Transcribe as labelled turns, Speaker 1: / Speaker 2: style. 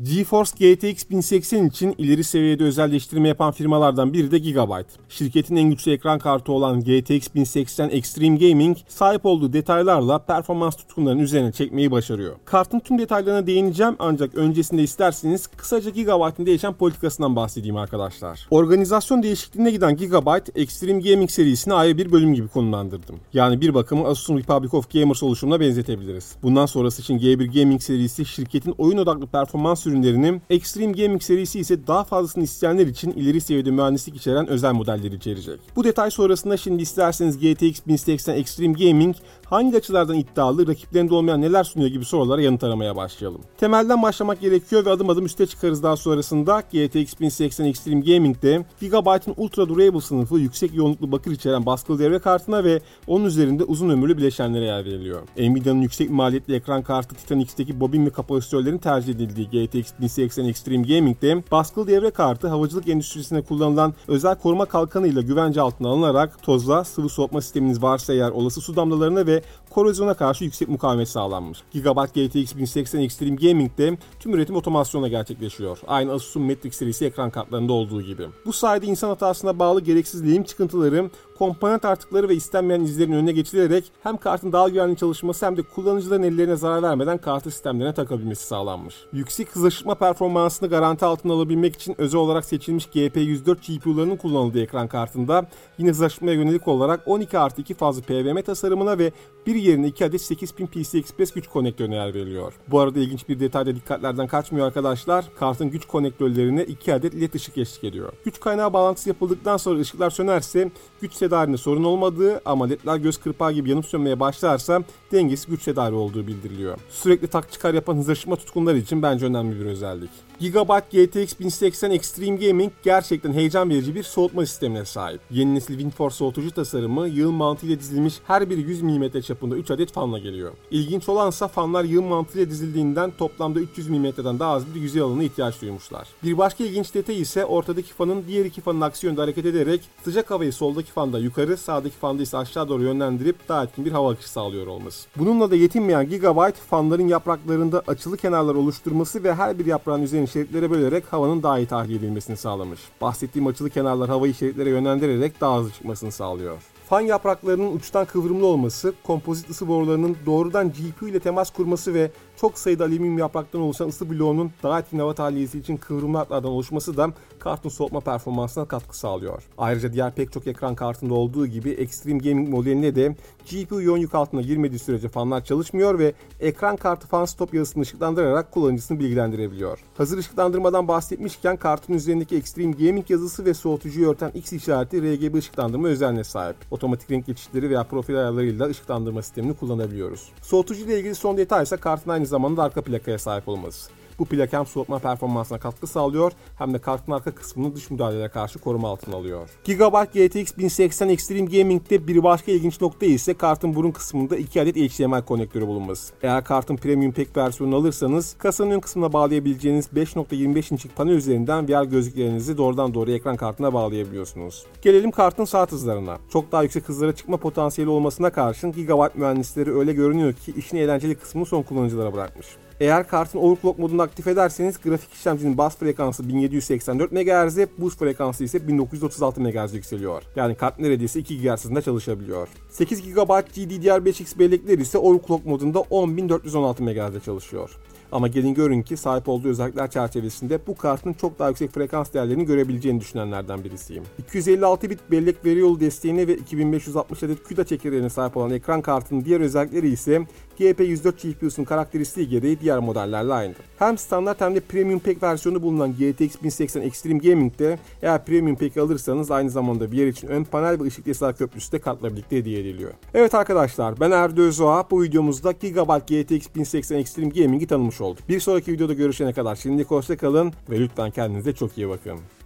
Speaker 1: GeForce GTX 1080 için ileri seviyede özelleştirme yapan firmalardan biri de Gigabyte. Şirketin en güçlü ekran kartı olan GTX 1080 Extreme Gaming sahip olduğu detaylarla performans tutkunlarının üzerine çekmeyi başarıyor. Kartın tüm detaylarına değineceğim ancak öncesinde isterseniz kısaca Gigabyte'ın değişen politikasından bahsedeyim arkadaşlar. Organizasyon değişikliğine giden Gigabyte, Extreme Gaming serisini ayrı bir bölüm gibi konumlandırdım. Yani bir bakıma Asus'un Republic of Gamers oluşumuna benzetebiliriz. Bundan sonrası için G1 Gaming serisi şirketin oyun odaklı performans ürünlerini, Extreme Gaming serisi ise daha fazlasını isteyenler için ileri seviyede mühendislik içeren özel modelleri içerecek. Bu detay sonrasında şimdi isterseniz GTX 1080 Extreme Gaming hangi açılardan iddialı, rakiplerinde olmayan neler sunuyor gibi sorulara yanıt aramaya başlayalım. Temelden başlamak gerekiyor ve adım adım üste çıkarız daha sonrasında. GTX 1080 Extreme Gaming'de Gigabyte'ın Ultra Durable sınıfı yüksek yoğunluklu bakır içeren baskılı devre kartına ve onun üzerinde uzun ömürlü bileşenlere yer veriliyor. Nvidia'nın yüksek maliyetli ekran kartı Titan X'teki bobin ve kapasitörlerin tercih edildiği GTX 1080 Extreme Gaming'de baskılı devre kartı havacılık endüstrisinde kullanılan özel koruma kalkanıyla güvence altına alınarak toza, sıvı soğutma sisteminiz varsa eğer olası su damlalarına ve korozyona karşı yüksek mukavemet sağlanmış. Gigabyte GTX 1080 Extreme Gaming'de tüm üretim otomasyonla gerçekleşiyor. Aynı Asus'un Matrix serisi ekran kartlarında olduğu gibi. Bu sayede insan hatasına bağlı gereksiz lehim çıkıntıları, komponent artıkları ve istenmeyen izlerin önüne geçilerek hem kartın daha güvenli çalışması hem de kullanıcıların ellerine zarar vermeden kartı sistemlerine takabilmesi sağlanmış. Yüksek hız aşırtma performansını garanti altına alabilmek için özel olarak seçilmiş GP104 GPU'larının kullanıldığı ekran kartında yine hız aşırtmaya yönelik olarak 12+2 fazlı PWM tasarımına ve bir yerine 2 adet 8000 PCI Express güç konektörüne yer veriliyor. Bu arada ilginç bir detay da dikkatlerden kaçmıyor arkadaşlar. Kartın güç konektörlerine 2 adet LED ışık eşlik ediyor. Güç kaynağı bağlantısı yapıldıktan sonra ışıklar sönerse güç tedarinde sorun olmadığı ama ledler göz kırpağı gibi yanıp sönmeye başlarsa dengesiz güç tedariği olduğu bildiriliyor. Sürekli tak çıkar yapan hız aşırtma tutkunları için bence önemli bir özellik. Gigabyte GTX 1080 Extreme Gaming gerçekten heyecan verici bir soğutma sistemine sahip. Yeni nesil WindForce soğutucu tasarımı yığın mantığıyla dizilmiş her biri 100 mm çapında 3 adet fanla geliyor. İlginç olansa fanlar yığın mantığıyla dizildiğinden toplamda 300 mm'den daha az bir yüzey alanına ihtiyaç duymuşlar. Bir başka ilginç detay ise ortadaki fanın diğer iki fanın aksi yönde hareket ederek sıcak havayı soldaki fanda yukarı, sağdaki fanda ise aşağı doğru yönlendirip daha etkin bir hava akışı sağlıyor olması. Bununla da yetinmeyen Gigabyte fanların yapraklarında açılı kenarlar oluşturması ve her bir yaprağın üzerine şeritlere bölerek havanın daha iyi tahliye edilmesini sağlamış. Bahsettiğim açılı kenarlar havayı şeritlere yönlendirerek daha hızlı çıkmasını sağlıyor. Fan yapraklarının uçtan kıvrımlı olması, kompozit ısı borularının doğrudan GPU ile temas kurması ve çok sayıda alüminyum yapraktan oluşan ısı bloğunun daha etkin hava tahliyesi için kıvrımlı hatlardan oluşması da kartın soğutma performansına katkı sağlıyor. Ayrıca diğer pek çok ekran kartında olduğu gibi Extreme Gaming modelinde de GPU yoğun yük altına girmediği sürece fanlar çalışmıyor ve ekran kartı fan stop yazısını ışıklandırarak kullanıcısını bilgilendirebiliyor. Hazır ışıklandırmadan bahsetmişken kartın üzerindeki Extreme Gaming yazısı ve soğutucuyu örten X işareti RGB ışıklandırma özelliğine sahip. Otomatik renk geçişleri veya profil ayarlarıyla ışıklandırma sistemini kullanabiliyoruz. Soğutucu ile ilgili son detay ise kartın aynı zamanda arka plakaya sahip olması. Bu plak hem soğutma performansına katkı sağlıyor hem de kartın arka kısmını dış müdahalelere karşı koruma altına alıyor. Gigabyte GTX 1080 Extreme Gaming'de bir başka ilginç nokta ise kartın burun kısmında 2 adet HDMI konektörü bulunması. Eğer kartın Premium Pack versiyonunu alırsanız kasanın ön kısmına bağlayabileceğiniz 5.25 inçlik panel üzerinden VR gözlüklerinizi doğrudan doğruya ekran kartına bağlayabiliyorsunuz. Gelelim kartın saat hızlarına. Çok daha yüksek hızlara çıkma potansiyeli olmasına karşın Gigabyte mühendisleri öyle görünüyor ki işin eğlenceli kısmını son kullanıcılara bırakmış. Eğer kartın overclock modunu aktif ederseniz grafik işlemcinin bas frekansı 1784 MHz, boost frekansı ise 1936 MHz yükseliyor. Yani kart neredeyse 2 GHz hızında çalışabiliyor. 8 GB GDDR5X bellekler ise overclock modunda 10416 MHz'de çalışıyor. Ama gelin görün ki sahip olduğu özellikler çerçevesinde bu kartın çok daha yüksek frekans değerlerini görebileceğini düşünenlerden birisiyim. 256 bit bellek veri yolu desteğine ve 2560 adet CUDA çekirdeğine sahip olan ekran kartının diğer özellikleri ise GP104 GPU'sunun karakteristiği gereği diğer modellerle aynı. Hem standart hem de Premium Pack versiyonu bulunan GTX 1080 Extreme Gaming'de eğer Premium Pack'i alırsanız aynı zamanda VR için ön panel ve ışık DSR köprüsü de kartla birlikte hediye ediliyor. Evet arkadaşlar, ben Erdo Özoğa. Bu videomuzda Gigabyte GTX 1080 Extreme Gaming'i tanımış olduk. Bir sonraki videoda görüşene kadar şimdilik hoşça kalın ve lütfen kendinize çok iyi bakın.